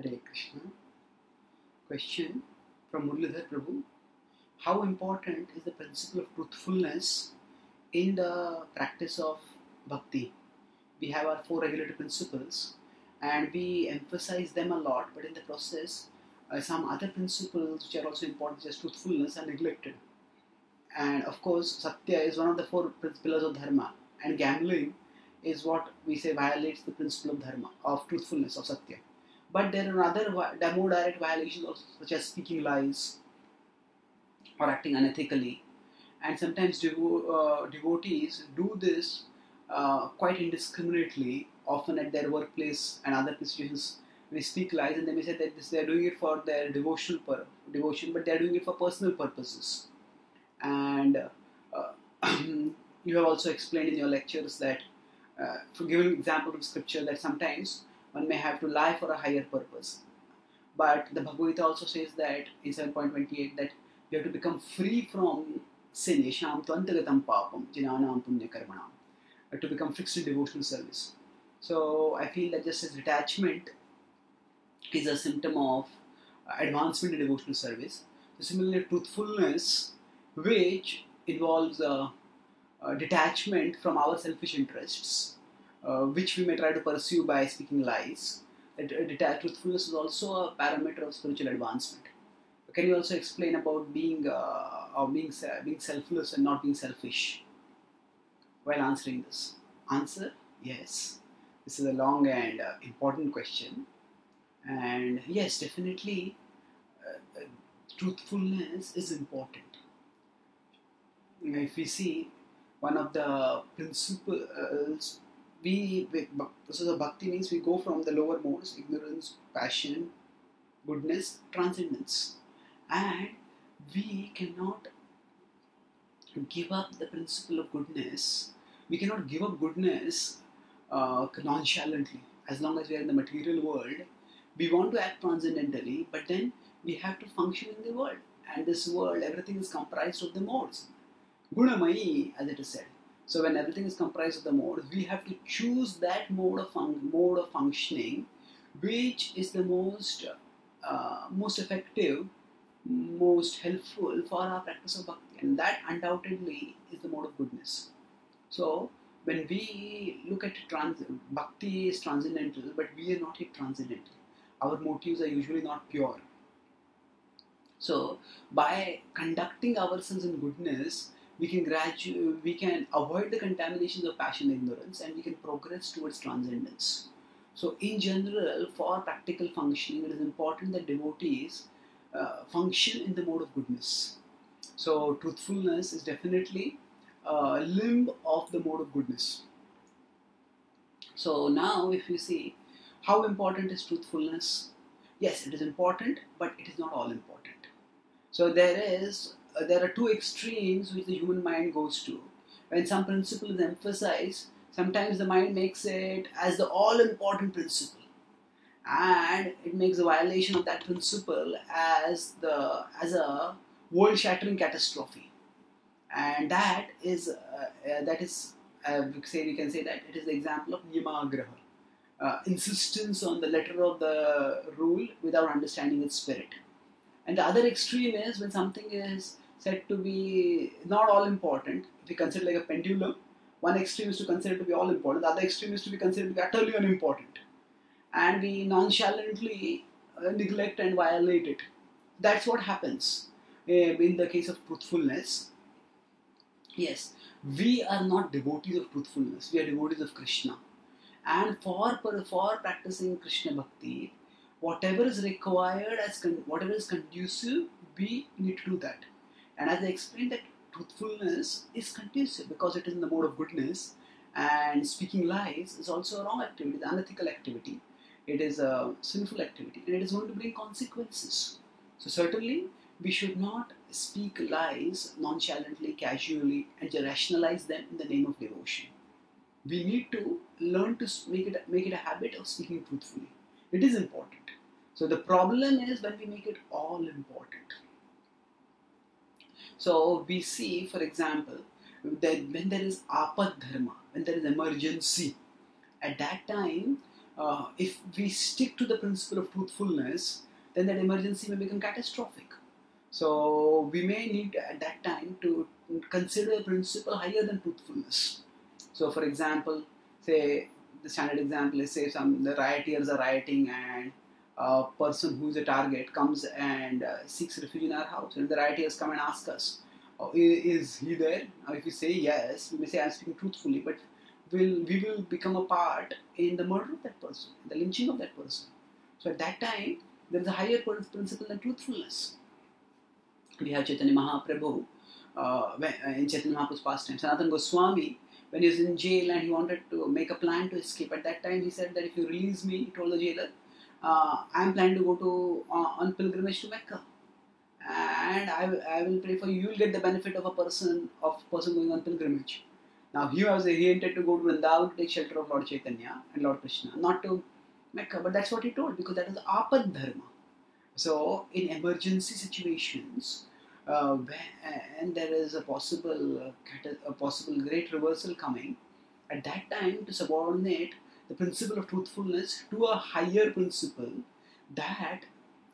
Hare Krishna. Question from Muralidhar Prabhu. How important is the principle of truthfulness in the practice of bhakti? We have our four regulative principles and we emphasize them a lot, but in the process, some other principles which are also important, such as truthfulness, are neglected. And of course, Satya is one of the four pillars of Dharma, and gambling is what we say violates the principle of Dharma, of truthfulness, of Satya. But there are other more direct violations also, such as speaking lies or acting unethically. And sometimes devotees do this quite indiscriminately, often at their workplace and other situations. They speak lies and they may say that they are doing it for their devotion, but they are doing it for personal purposes. And you have also explained in your lectures that, for giving example of scripture, that sometimes one may have to lie for a higher purpose. But the Bhagavad Gita also says that in 7.28 that we have to become free from sin, yesham tvantagatam papam, jinanam punya karmanam, to become fixed in devotional service. So I feel that just as detachment is a symptom of advancement in devotional service, so similarly truthfulness, which involves detachment from our selfish interests, which we may try to pursue by speaking lies. Truthfulness is also a parameter of spiritual advancement. Can you also explain about being selfless and not being selfish while answering this? Answer: yes. This is a long and important question, and yes, definitely, truthfulness is important. If we see one of the principles, so the bhakti means we go from the lower modes: ignorance, passion, goodness, transcendence, and we cannot give up the principle of goodness. We cannot give up goodness nonchalantly. As long as we are in the material world, we want to act transcendentally, but then we have to function in the world. And this world, everything is comprised of the modes. Gunamayi, as it is said. So when everything is comprised of the modes, we have to choose that mode of functioning, which is the most effective, most helpful for our practice of bhakti, and that undoubtedly is the mode of goodness. So when we look at bhakti is transcendental, but we are not yet transcendental. Our motives are usually not pure. So by conducting ourselves in goodness, we can avoid the contaminations of passion and ignorance, and we can progress towards transcendence. So in general, for practical functioning, it is important that devotees function in the mode of goodness. So truthfulness is definitely a limb of the mode of goodness. So now if you see, how important is truthfulness? Yes, it is important, but it is not all important. So there are two extremes which the human mind goes to. When some principle is emphasized, sometimes the mind makes it as the all-important principle, and it makes the violation of that principle as a world-shattering catastrophe. And we can say that it is the example of niyamagraha, insistence on the letter of the rule without understanding its spirit. And the other extreme is when something is said to be not all important. If we consider like a pendulum, one extreme is to consider it to be all important, the other extreme is to be considered to be utterly unimportant, and we nonchalantly neglect and violate it. That's what happens in the case of truthfulness. Yes, we are not devotees of truthfulness, we are devotees of Krishna. And for practicing Krishna Bhakti, whatever is required, whatever is conducive, we need to do that. And as I explained, that truthfulness is conducive because it is in the mode of goodness, and speaking lies is also a wrong activity, it's an unethical activity, it is a sinful activity, and it is going to bring consequences. So certainly, we should not speak lies nonchalantly, casually, and rationalize them in the name of devotion. We need to learn to make it a habit of speaking truthfully. It is important. So the problem is when we make it all important. So we see, for example, that when there is apad dharma, when there is emergency, at that time if we stick to the principle of truthfulness, then that emergency may become catastrophic. So we may need at that time to consider a principle higher than truthfulness. So, for example, say the standard example is, say the rioters are rioting and a person who is a target comes and seeks refuge in our house, and the rioters come and ask us, oh, is he there? If we say yes, we may say I'm speaking truthfully, but we will become a part in the murder of that person, the lynching of that person. So at that time, there is a higher principle than truthfulness. We have Chaitanya Mahaprabhu in Chaitanya Mahaprabhu's pastime. Sanatana Goswami, when he was in jail and he wanted to make a plan to escape, at that time he said that if you release me, he told the jailer, I am planning to go to on pilgrimage to Mecca, and I will pray for you. You will get the benefit of a person going on pilgrimage. Now he intended to go to Vrindavan to take shelter of Lord Chaitanya and Lord Krishna, not to Mecca, but that's what he told, because that is apad dharma. So in emergency situations, and there is a possible great reversal coming, at that time to subordinate the principle of truthfulness to a higher principle that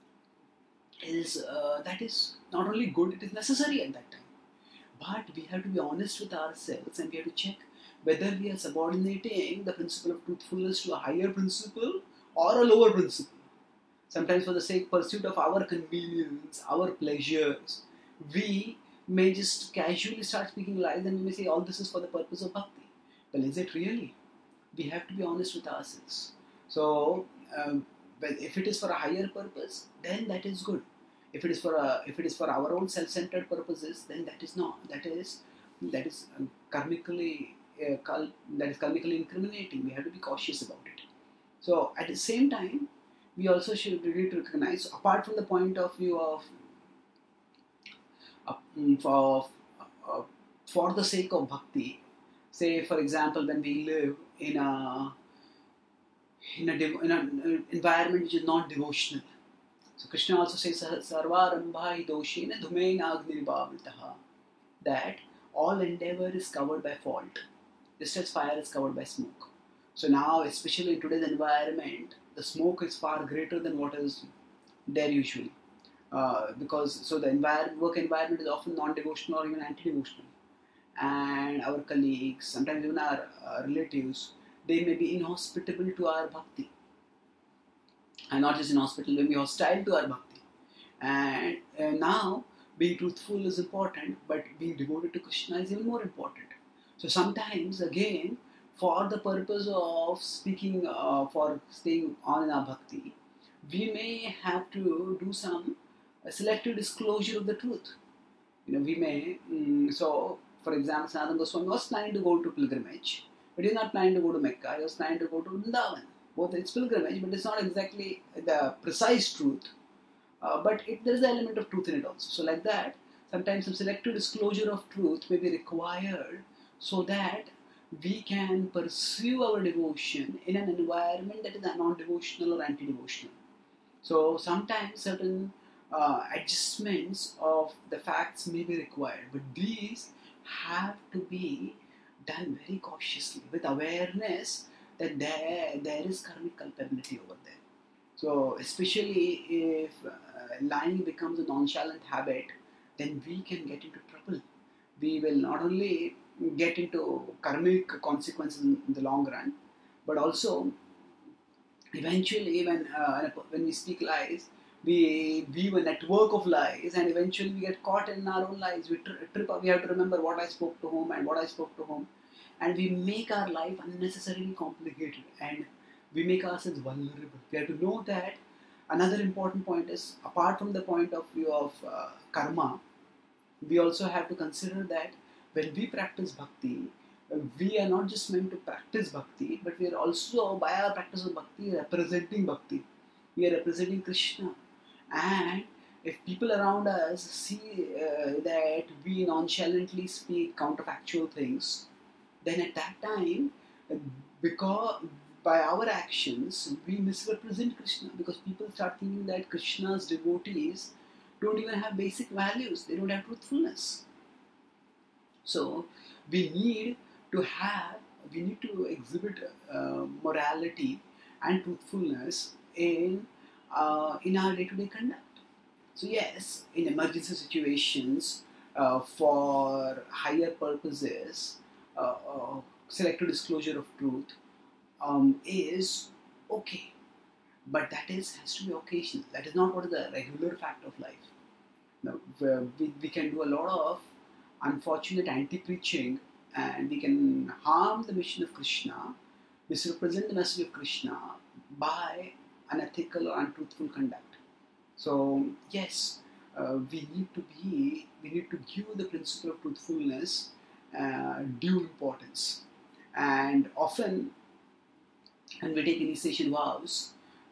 is not only good, it is necessary at that time. But we have to be honest with ourselves and we have to check whether we are subordinating the principle of truthfulness to a higher principle or a lower principle. Sometimes for the sake pursuit of our convenience, our pleasures, we may just casually start speaking lies and we may say all this is for the purpose of bhakti. Well, is it really? We have to be honest with ourselves. So, but if it is for a higher purpose, then that is good. If it is for our own self-centered purposes, then that is not. That is karmically incriminating. We have to be cautious about it. So at the same time, we also should really recognize, apart from the point of view of for, uh, for the sake of bhakti, say for example when we live in an environment which is not devotional. So Krishna also says sarvarambha hi doshena dhumena agnirvavitaha, that all endeavor is covered by fault, just as fire is covered by smoke. So now, especially in today's environment, the smoke is far greater than what is there usually. Because so the work environment is often non-devotional or even anti-devotional, and our colleagues, sometimes even our relatives, they may be inhospitable to our bhakti, and not just inhospitable, they may be hostile to our bhakti. And now, being truthful is important, but being devoted to Krishna is even more important. So sometimes, again, for the purpose of speaking, for staying on in our bhakti, we may have to do some selective disclosure of the truth. We may, so for example, Sanatana Goswami was planning to go to pilgrimage, but he was not planning to go to Mecca, he was planning to go to Vrindavan. Both it's pilgrimage, but it's not exactly the precise truth, but there is an element of truth in it also. So like that, sometimes some selective disclosure of truth may be required so that we can pursue our devotion in an environment that is non-devotional or anti-devotional. So sometimes certain adjustments of the facts may be required, but these have to be done very cautiously with awareness that there is karmic culpability over there. So especially if lying becomes a nonchalant habit, then we can get into trouble. We will not only get into karmic consequences in the long run, but also eventually when we speak lies, we weave a network of lies, and eventually we get caught in our own lies. We trip up. We have to remember what I spoke to whom and what I spoke to whom, and we make our life unnecessarily complicated, and we make ourselves vulnerable. We have to know that another important point is, apart from the point of view of karma, we also have to consider that when we practice bhakti, we are not just meant to practice bhakti, but we are also, by our practice of bhakti, representing bhakti. We are representing Krishna. And if people around us see that we nonchalantly speak counterfactual things, then at that time, because by our actions, we misrepresent Krishna, because people start thinking that Krishna's devotees don't even have basic values, they don't have truthfulness. So we need to exhibit morality and truthfulness in our day-to-day conduct. So yes, in emergency situations, for higher purposes, selective disclosure of truth is okay, but that is has to be occasional. That is not what is the regular fact of life. Now, we can do a lot of unfortunate anti-preaching, and we can harm the mission of Krishna, misrepresent the message of Krishna by unethical or untruthful conduct. So yes, we need to give the principle of truthfulness due importance. And often, when we take initiation vows,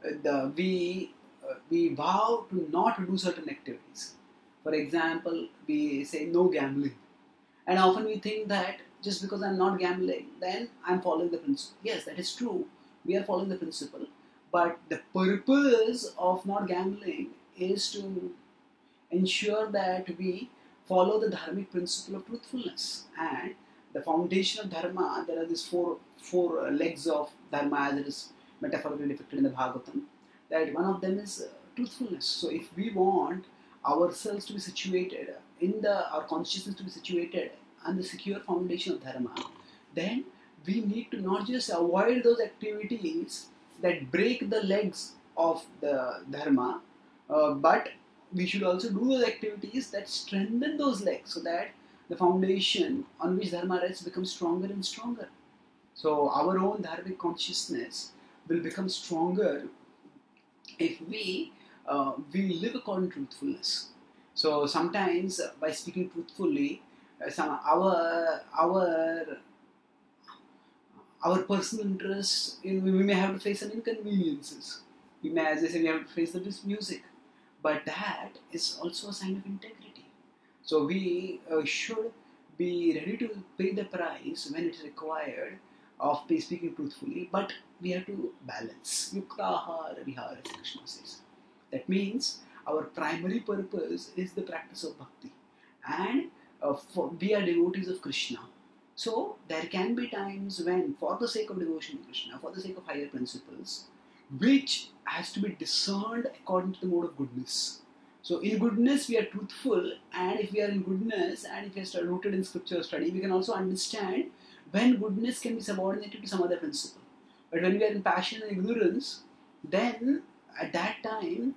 we vow to not do certain activities. For example, we say no gambling, and often we think that just because I'm not gambling, then I'm following the principle. Yes, that is true. We are following the principle, but the purpose of not gambling is to ensure that we follow the dharmic principle of truthfulness. And the foundation of dharma, there are these four legs of dharma as it is metaphorically depicted in the Bhagavatam. That one of them is truthfulness. So if we want ourselves to be situated our consciousness to be situated on the secure foundation of dharma, then we need to not just avoid those activities that break the legs of the dharma, but we should also do those activities that strengthen those legs so that the foundation on which dharma rests becomes stronger and stronger. So our own dharmic consciousness will become stronger if we live according to truthfulness. So sometimes by speaking truthfully, some our personal interests, we may have to face some inconveniences. We may, as I said, we have to face this music, but that is also a sign of integrity. So we should be ready to pay the price when it is required of speaking truthfully, but we have to balance. Yuktahara vihara, Krishna says. That means our primary purpose is the practice of bhakti, and we are devotees of Krishna. So there can be times when, for the sake of devotion to Krishna, for the sake of higher principles, which has to be discerned according to the mode of goodness. So in goodness we are truthful, and if we are in goodness and if we are rooted in scripture study, we can also understand when goodness can be subordinated to some other principle. But when we are in passion and ignorance, then at that time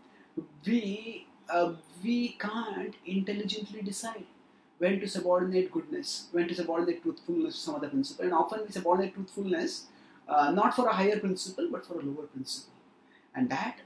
we can't intelligently decide when to subordinate goodness, when to subordinate truthfulness to some other principle. And often we subordinate truthfulness not for a higher principle but for a lower principle. And that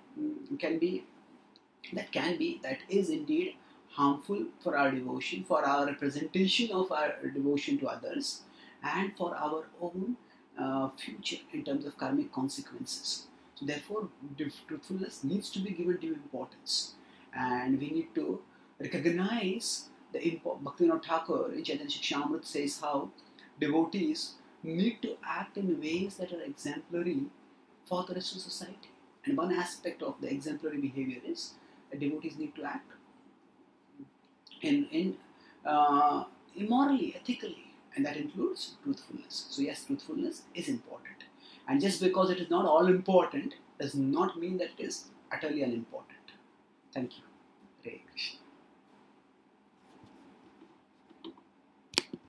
that is indeed harmful for our devotion, for our representation of our devotion to others, and for our own future in terms of karmic consequences. So therefore, truthfulness needs to be given due importance, and we need to recognize the Bhaktivinoda Thakur in Chaitanya Shikshamrita says how devotees need to act in ways that are exemplary for the rest of society. And one aspect of the exemplary behavior is that devotees need to act in immorally, ethically, and that includes truthfulness. So yes, truthfulness is important, and just because it is not all important does not mean that it is utterly unimportant. Thank you. Hare Krishna.